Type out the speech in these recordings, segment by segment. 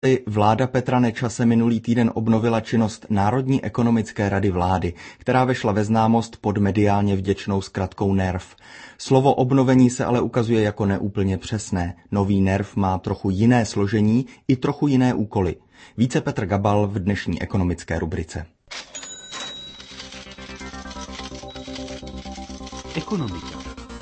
Vláda Petra Nečase minulý týden obnovila činnost Národní ekonomické rady vlády, která vešla ve známost pod mediálně vděčnou zkratkou NERV. Slovo obnovení se ale ukazuje jako neúplně přesné. Nový NERV má trochu jiné složení i trochu jiné úkoly. Více Petr Gabal v dnešní ekonomické rubrice. Ekonomika.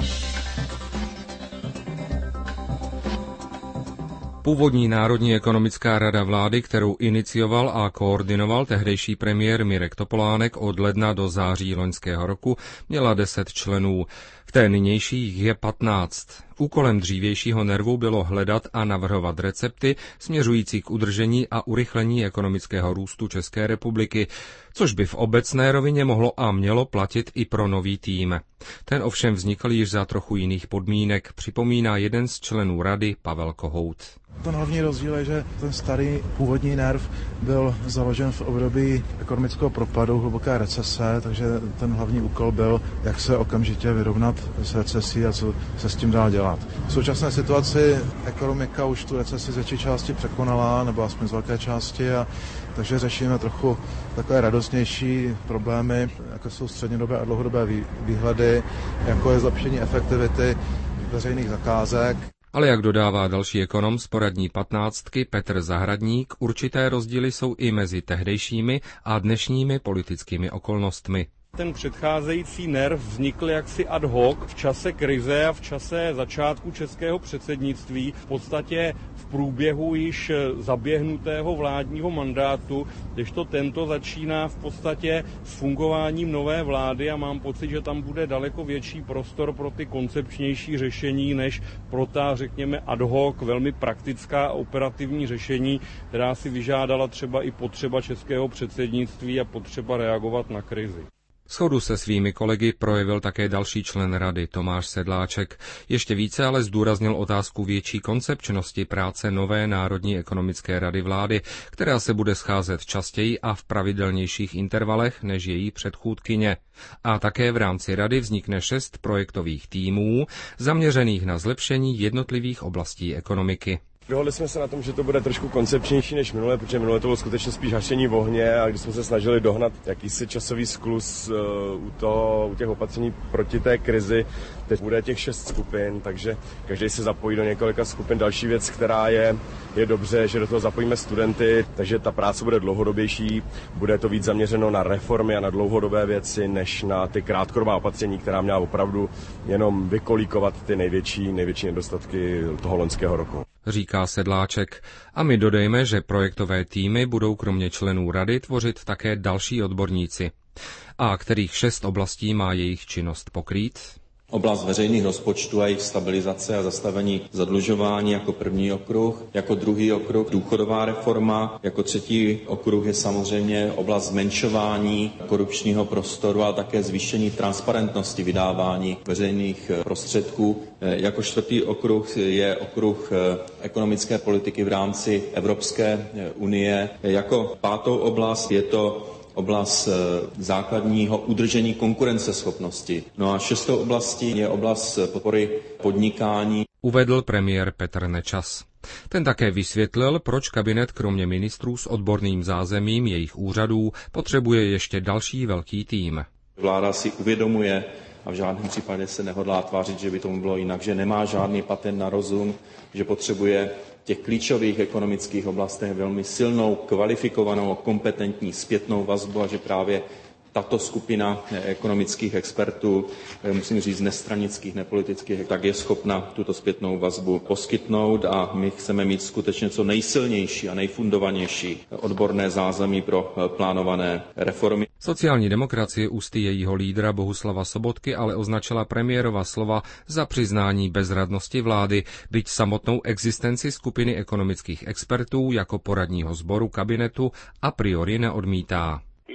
Původní Národní ekonomická rada vlády, kterou inicioval a koordinoval tehdejší premiér Mirek Topolánek od ledna do září loňského roku, měla 10 členů. V té nynější jich je 15. Úkolem dřívějšího NERVu bylo hledat a navrhovat recepty směřující k udržení a urychlení ekonomického růstu České republiky, což by v obecné rovině mohlo a mělo platit i pro nový tým. Ten ovšem vznikl již za trochu jiných podmínek, připomíná jeden z členů rady Pavel Kohout. Ten hlavní rozdíl je, že ten starý původní NERV byl založen v období ekonomického propadu, hluboké recese, takže ten hlavní úkol byl, jak se okamžitě vyrovnat s recesí a co se s tím dá dělat. V současné situaci ekonomika už tu recesi z větší části překonala, nebo aspoň z velké části, takže řešíme trochu takové radostnější problémy, jako jsou střednědobé a dlouhodobé výhledy, jako je zlepšení efektivity veřejných zakázek. Ale jak dodává další ekonom z poradní 15 Petr Zahradník, určité rozdíly jsou i mezi tehdejšími a dnešními politickými okolnostmi. Ten předcházející NERV vznikl jaksi ad hoc v čase krize a v čase začátku českého předsednictví, v podstatě v průběhu již zaběhnutého vládního mandátu, kdežto tento začíná v podstatě s fungováním nové vlády a mám pocit, že tam bude daleko větší prostor pro ty koncepčnější řešení, než pro ta, řekněme, ad hoc, velmi praktická a operativní řešení, která si vyžádala třeba i potřeba českého předsednictví a potřeba reagovat na krizi. Shodu se svými kolegy projevil také další člen rady Tomáš Sedláček. Ještě více ale zdůraznil otázku větší koncepčnosti práce nové Národní ekonomické rady vlády, která se bude scházet častěji a v pravidelnějších intervalech než její předchůdkyně. A také v rámci rady vznikne 6 projektových týmů zaměřených na zlepšení jednotlivých oblastí ekonomiky. Dohodli jsme se na tom, že to bude trošku koncepčnější než minule, protože minule to bylo skutečně spíš hašení v ohně a když jsme se snažili dohnat jakýsi časový skluz u těch opatření proti té krizi, teď bude těch 6 skupin, takže každý se zapojí do několika skupin. Další věc, která je dobře, že do toho zapojíme studenty, takže ta práce bude dlouhodobější, bude to víc zaměřeno na reformy a na dlouhodobé věci, než na ty krátkodobá opatření, která měla opravdu jenom vykolíkovat ty největší nedostatky toho loňského roku. Říká Sedláček. A my dodejme, že projektové týmy budou kromě členů rady tvořit také další odborníci. A kterých 6 oblastí má jejich činnost pokrýt? Oblast veřejných rozpočtů a jejich stabilizace a zastavení zadlužování jako první okruh, jako druhý okruh důchodová reforma, jako třetí okruh je samozřejmě oblast zmenšování korupčního prostoru a také zvýšení transparentnosti vydávání veřejných prostředků. Jako čtvrtý okruh je okruh ekonomické politiky v rámci Evropské unie. Jako pátou oblast je to oblast základního udržení konkurenceschopnosti. No a 6. oblastí je oblast podpory podnikání. Uvedl premiér Petr Nečas. Ten také vysvětlil, proč kabinet kromě ministrů s odborným zázemím jejich úřadů potřebuje ještě další velký tým. Vláda si uvědomuje a v žádném případě se nehodlá tvářit, že by tomu bylo jinak, že nemá žádný patent na rozum, že potřebuje v těch klíčových ekonomických oblastech velmi silnou, kvalifikovanou, kompetentní zpětnou vazbu a že právě tato skupina ekonomických expertů, musím říct nestranických, nepolitických, tak je schopna tuto zpětnou vazbu poskytnout a my chceme mít skutečně co nejsilnější a nejfundovanější odborné zázemí pro plánované reformy. Sociální demokracie ústy jejího lídra Bohuslava Sobotky ale označila premiérova slova za přiznání bezradnosti vlády, byť samotnou existenci skupiny ekonomických expertů jako poradního sboru kabinetu a priori neodmítá.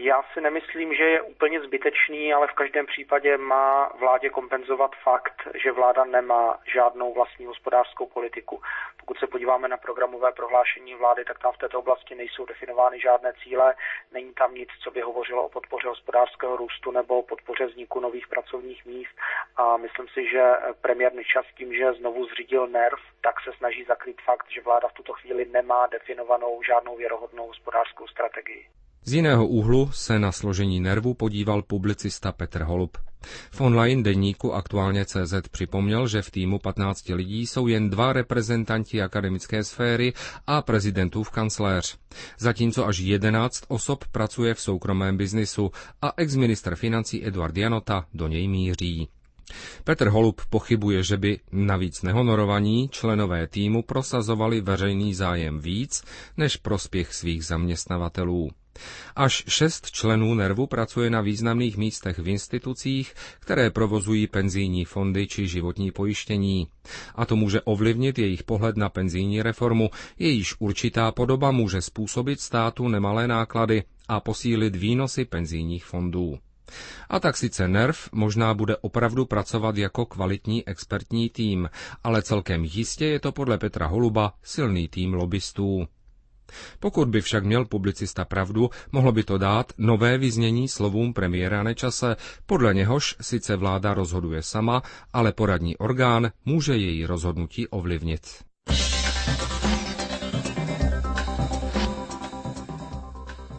Já si nemyslím, že je úplně zbytečný, ale v každém případě má vládě kompenzovat fakt, že vláda nemá žádnou vlastní hospodářskou politiku. Pokud se podíváme na programové prohlášení vlády, tak tam v této oblasti nejsou definovány žádné cíle, není tam nic, co by hovořilo o podpoře hospodářského růstu nebo o podpoře vzniku nových pracovních míst. A myslím si, že premiér Nečas tím, že znovu zřídil NERV, tak se snaží zakrýt fakt, že vláda v tuto chvíli nemá definovanou žádnou věrohodnou hospodářskou strategii. Z jiného úhlu se na složení NERVu podíval publicista Petr Holub. V online deníku Aktuálně.cz připomněl, že v týmu 15 lidí jsou jen 2 reprezentanti akademické sféry a prezidentův kancléř. Zatímco až 11 osob pracuje v soukromém biznisu a exministr financí Eduard Janota do něj míří. Petr Holub pochybuje, že by navíc nehonorovaní členové týmu prosazovali veřejný zájem víc než prospěch svých zaměstnavatelů. Až 6 členů NERVu pracuje na významných místech v institucích, které provozují penzijní fondy či životní pojištění. A to může ovlivnit jejich pohled na penzijní reformu, jejíž určitá podoba může způsobit státu nemalé náklady a posílit výnosy penzijních fondů. A tak sice NERV možná bude opravdu pracovat jako kvalitní expertní tým, ale celkem jistě je to podle Petra Holuba silný tým lobbystů. Pokud by však měl publicista pravdu, mohlo by to dát nové vyznění slovům premiéra Nečase, podle něhož sice vláda rozhoduje sama, ale poradní orgán může její rozhodnutí ovlivnit.